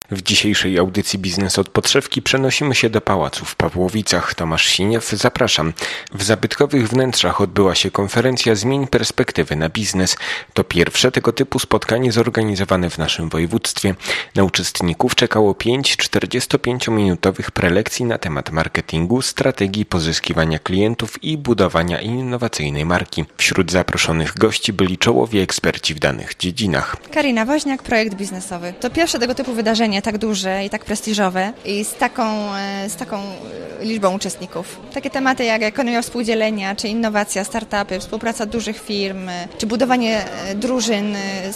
W dzisiejszej audycji Biznes od podszewki przenosimy się do pałacu w Pawłowicach. Tomasz Siniew, zapraszam. W zabytkowych wnętrzach odbyła się konferencja Zmień perspektywy na biznes. To pierwsze tego typu spotkanie zorganizowane w naszym województwie. Na uczestników czekało 5 45-minutowych prelekcji na temat marketingu, strategii pozyskiwania klientów i budowania innowacyjnej marki. Wśród zaproszonych gości byli czołowi eksperci w danych dziedzinach. Karina Woźniak, projekt biznesowy. To pierwsze tego typu wydarzenie, tak duże i tak prestiżowe i z taką liczbą uczestników. Takie tematy jak ekonomia współdzielenia, czy innowacja, startupy, współpraca dużych firm, czy budowanie drużyn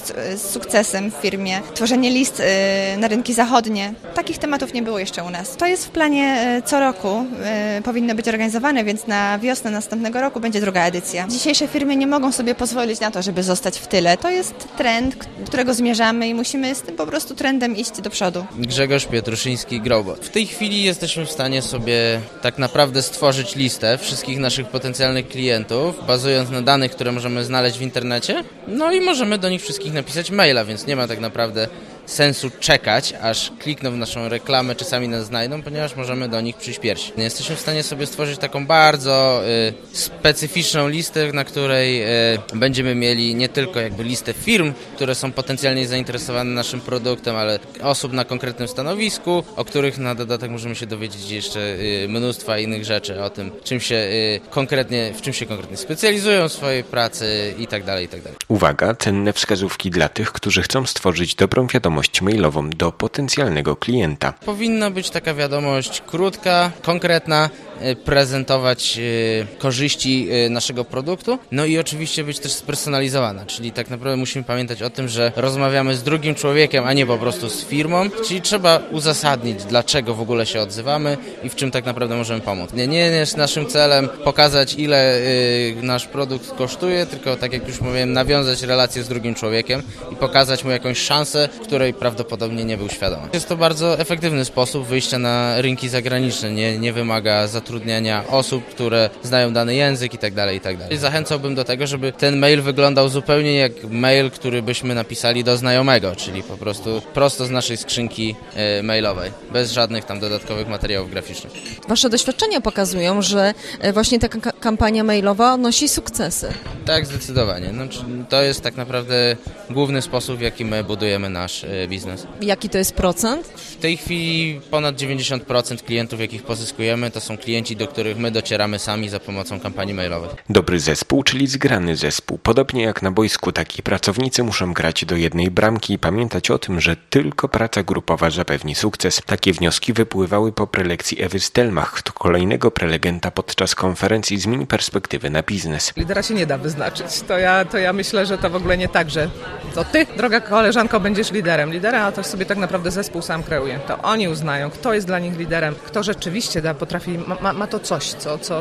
z sukcesem w firmie, tworzenie list na rynki zachodnie. Takich tematów nie było jeszcze u nas. To jest w planie co roku, powinno być organizowane, więc na wiosnę następnego roku będzie druga edycja. Dzisiejsze firmy nie mogą sobie pozwolić na to, żeby zostać w tyle. To jest trend, do którego zmierzamy i musimy z tym po prostu trendem iść do przodu. Grzegorz Pietrusiński, Growbot. W tej chwili jesteśmy w stanie sobie tak naprawdę stworzyć listę wszystkich naszych potencjalnych klientów, bazując na danych, które możemy znaleźć w internecie, no i możemy do nich wszystkich napisać maila, więc nie ma tak naprawdę sensu czekać, aż klikną w naszą reklamę, czy sami nas znajdą, ponieważ możemy do nich przyjść pierwsi. Jesteśmy w stanie sobie stworzyć taką bardzo specyficzną listę, na której będziemy mieli nie tylko jakby listę firm, które są potencjalnie zainteresowane naszym produktem, ale osób na konkretnym stanowisku, o których na dodatek możemy się dowiedzieć jeszcze mnóstwa innych rzeczy o tym, w czym się konkretnie specjalizują w swojej pracy i tak dalej, i tak dalej. Uwaga, cenne wskazówki dla tych, którzy chcą stworzyć dobrą wiadomość mailową do potencjalnego klienta. Powinna być taka wiadomość krótka, konkretna, prezentować korzyści naszego produktu, no i oczywiście być też spersonalizowana, czyli tak naprawdę musimy pamiętać o tym, że rozmawiamy z drugim człowiekiem, a nie po prostu z firmą, czyli trzeba uzasadnić, dlaczego w ogóle się odzywamy i w czym tak naprawdę możemy pomóc. Nie jest naszym celem pokazać, ile nasz produkt kosztuje, tylko tak jak już mówiłem, nawiązać relację z drugim człowiekiem i pokazać mu jakąś szansę, której prawdopodobnie nie był świadomy. Jest to bardzo efektywny sposób wyjścia na rynki zagraniczne, nie wymaga zatrudniania osób, które znają dany język i tak dalej, i tak dalej. Zachęcałbym do tego, żeby ten mail wyglądał zupełnie jak mail, który byśmy napisali do znajomego, czyli po prostu prosto z naszej skrzynki mailowej, bez żadnych tam dodatkowych materiałów graficznych. Wasze doświadczenia pokazują, że właśnie taka kampania mailowa odnosi sukcesy. Tak, zdecydowanie. To jest tak naprawdę główny sposób, w jaki my budujemy nasz biznes. Jaki to jest procent? W tej chwili ponad 90% klientów, jakich pozyskujemy, to są klienci, do których my docieramy sami za pomocą kampanii mailowych. Dobry zespół, czyli zgrany zespół. Podobnie jak na boisku, taki pracownicy muszą grać do jednej bramki i pamiętać o tym, że tylko praca grupowa zapewni sukces. Takie wnioski wypływały po prelekcji Ewy Stelmach, kolejnego prelegenta podczas konferencji Zmień perspektywy na biznes. Lidera się nie da wyznaczyć. To ja myślę, że to w ogóle nie tak, że to ty, droga koleżanko, będziesz liderem. Lidera to sobie tak naprawdę zespół sam kreuje. To oni uznają, kto jest dla nich liderem, kto rzeczywiście potrafi, ma to coś,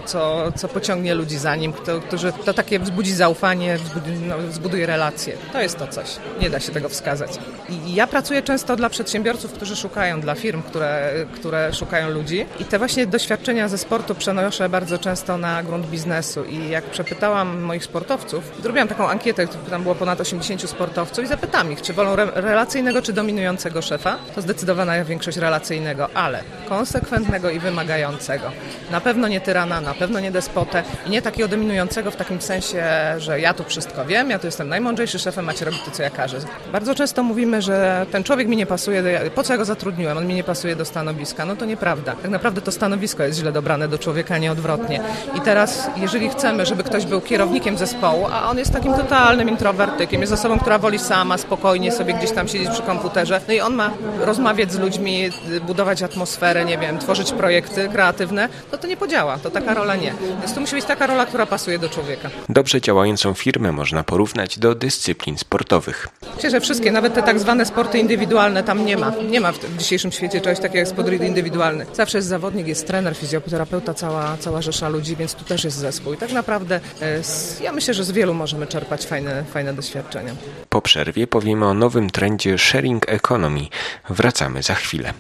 co pociągnie ludzi za nim, to takie wzbudzi zaufanie, zbuduje relacje. To jest to coś. Nie da się tego wskazać. I ja pracuję często dla przedsiębiorców, którzy szukają, dla firm, które szukają ludzi i te właśnie doświadczenia ze sportu przenoszę bardzo często na grunt biznesu i jak przepytałam moich sportowców, zrobiłam taką ankietę, tam było ponad 80 sportowców i zapytam ich, czy wolą relacyjnego, czy dominującego szefa. To zdecydowana większość relacyjnego, ale konsekwentnego i wymagającego. Na pewno nie tyrana, na pewno nie despotę i nie takiego dominującego w takim sensie, że ja tu wszystko wiem, ja tu jestem najmądrzejszy szefem, macie robić to, co ja każę. Bardzo często mówimy, że ten człowiek mi nie pasuje, po co ja go zatrudniłem, on mi nie pasuje do stanowiska. No to nieprawda. Tak naprawdę to stanowisko jest źle dobrane do człowieka, nie odwrotnie. I teraz, jeżeli chcemy, żeby ktoś był kierownikiem zespołu, a on jest takim totalnym introwertykiem, jest osobą, która woli sama, spokojnie sobie gdzieś tam siedzieć przy komputerze, no i on ma rozmawiać z ludźmi, budować atmosferę, nie wiem, tworzyć projekty kreatywne, to nie podziała, to taka rola nie. Więc to musi być taka rola, która pasuje do człowieka. Dobrze działającą firmę można porównać do dyscyplin sportowych. Myślę, że wszystkie, nawet te tak zwane sporty indywidualne tam nie ma. Nie ma w dzisiejszym świecie czegoś takiego jak sport indywidualny. Zawsze jest zawodnik, jest trener, fizjoterapeuta, cała rzesza ludzi, więc tu też jest zespół. I tak naprawdę ja myślę, że z wielu możemy czerpać fajne doświadczenia. Po przerwie powiemy o nowym trendzie sharing economy. Wracamy za chwilę.